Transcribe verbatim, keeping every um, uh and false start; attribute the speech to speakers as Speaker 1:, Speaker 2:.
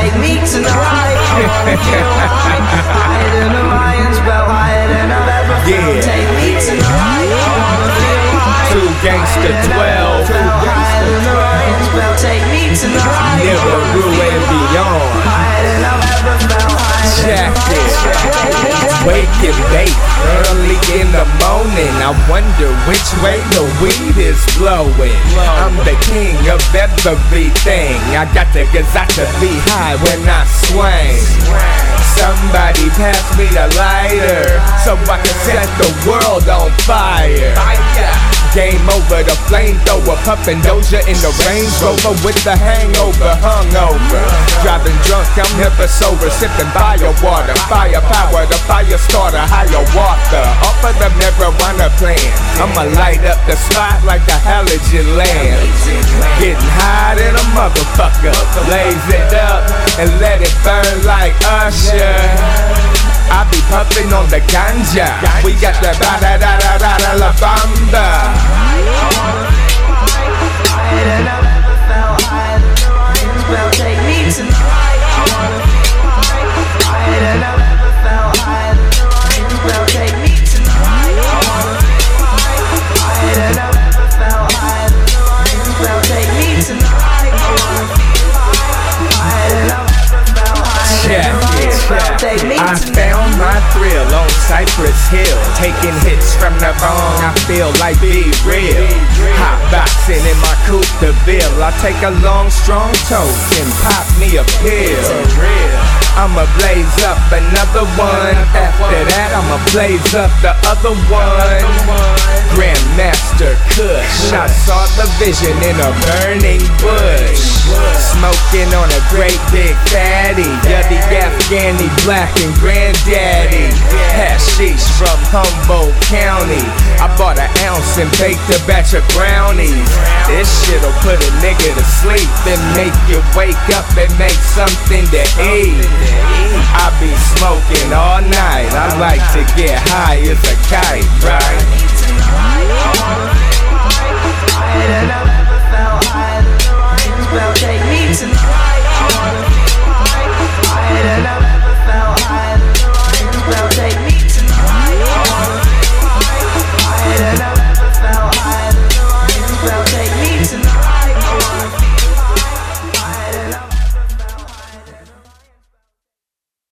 Speaker 1: take me tonight. I wanna feel high, higher than Orion's belt, higher than I've ever felt.
Speaker 2: Yeah.
Speaker 1: Take me tonight. I wanna feel high,
Speaker 2: Two gangster twelve.
Speaker 1: higher than Orion's belt. Take me tonight.
Speaker 2: Never grew and beyond.
Speaker 1: Higher than I've ever felt.
Speaker 2: Check it. Wake and bake early in the morning. I wonder which way the weed is blowing. I'm the king of everything. I got the gazata be high when I swing. Somebody pass me the lighter so I can set the world on fire. Game over, the flamethrower, puffin' Doja in the Range Rover with the hangover, hungover. Driving drunk, I'm never sober, sipping fire water, firepower, the fire starter, higher water. Off of the marijuana plant, I'ma light up the spot like a halogen lamp. Getting high than a motherfucker, blaze it up and let it burn like Usher. I be puffin' on the ganja. We got the ba da da da da da la bamba.
Speaker 1: Higher than I've ever felt, higher than Orion's belt. Take me tonight. I wanna feel high, higher than I've ever felt, higher than Orion's belt. Take me tonight. I wanna feel high, higher than I've ever felt, higher than Orion's belt. Take me tonight. I wanna feel high, higher than I've ever felt, higher than Orion's belt. Take me
Speaker 2: I
Speaker 1: tonight.
Speaker 2: found my thrill on Cypress Hill, taking hits from the bong. I feel like be real. Hot boxing in my coupe de ville. I take a long, strong toast and pop me a pill. I'ma blaze up another one. After that, I'ma blaze up the other one. Grandmaster Kush, I saw the vision in a burning bush. Smoking on a great big fatty. Yuddy Afghani, black and granddaddy. Hashish from Humboldt County. I bought an ounce and baked a batch of brownies. This shit'll put a nigga to sleep and make you wake up and make something to eat. I be smoking all night. I like to get high as a kite, right?
Speaker 1: Higher than I've ever felt, higher than Orion's belt. Take